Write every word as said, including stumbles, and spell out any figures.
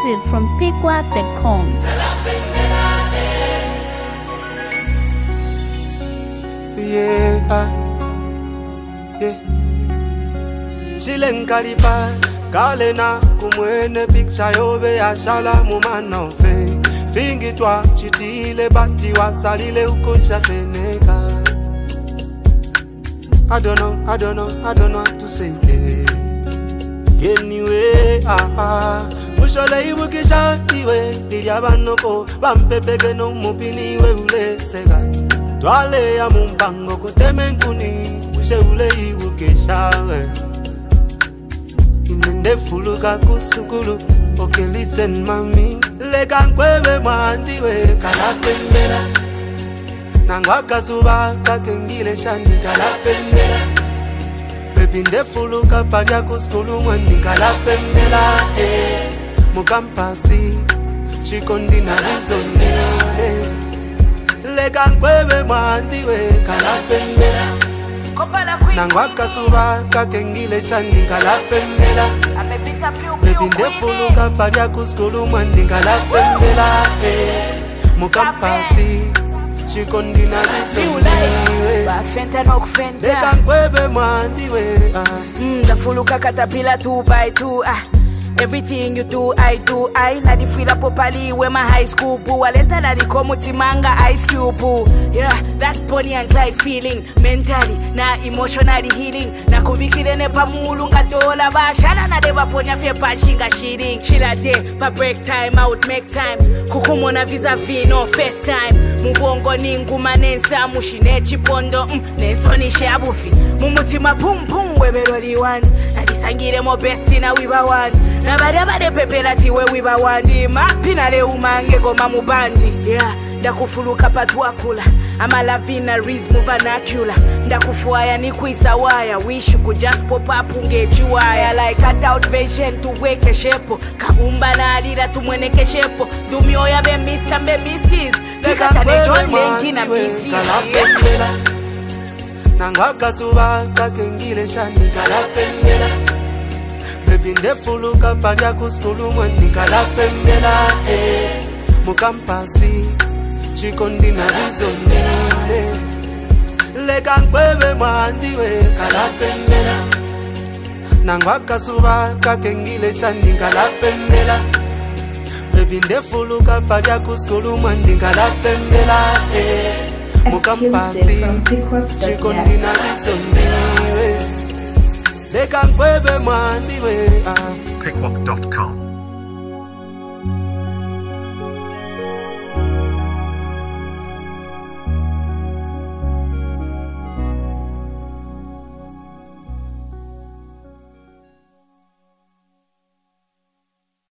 exclusive from pickwap dot com. Yeah, yeah. Chileng kariba, kalena kumwene picture yobe ya shala mumana fe. Fingi twa chitile bati wasalile ukoncha feneka. I don't know, I don't know, I don't know what to say. Yeah. Anyway, ah ah. Mushole ibukisha iwe, diriabanoko, bampepege no mupini we ule sega. Twale ya mumbango kutemenkuni, mushe ule ibukisha we. Inende fuluka kusukulu, okay listen mami. Lega nkwebe mwandiwe, kalapembera. Nangwaka suba kakengile shani kalapembera. Bebinde fuluka padia kuskulu mwandi kalapembera. Eh, mukampasi, chikondi na rizoni. Eh, lega nkwebe mwandiwe kalapembera. Nangwaka suba kakengile shani kalapembera. Bebinde fuluka padia kuskulu mwandi kalapembera. Eh, mukampasi, chikondi na rizoni. Bafenta no kufenta Leka nkwebe mwandiwe. Mm, the fuluka katapila two by two. Ah. Everything you do, I do. I na di fila popali we my high school boo. Alenta na di komuti manga ice cube boo. Yeah, that Bonnie and Clyde feeling. Mentally, na emotionally healing. Na kubikile ne pa mulunga dola ba. Shana na deba ponya fe pachinga shitting. Chilla day, pa break time out, make time. Kukumo na vis-a-vis, no first time. Mubongo ningu manensa, mushine chipondo. Mm, nenso nishe abufi. Mumutima pum pum, webero di want. Na disangire mo besti na wiba want. Na bade bade pepela tiwe wiba wandi. Mapina le umange goma mubandi. Yeah, ndakufuluka patuakula. Ama lavina rizmu vernacular. Ndakufuaya ni kuisawaya. Wish you could just pop up ungechiwaya. Like cut out vision tuweke shepo. Kabumba na alira tumweneke shepo. Dumio ya be mister be missus. Kikatane John Lenki na missus. Nangwaka suba kakengile shani kalapembera. Bebinde fuluka padia kuskulu mwandi kalapembera. Eh, mukampasi, chikondi na rizoni. Eh, lega nkwebe mwandiwe kalapembera. Nangwaka suba kakengile shani kalapembera. Bebinde fuluka padia kuskulu mwandi kalapembera. Eh, mukampasi, chikondi na rizoni. pickwap dot com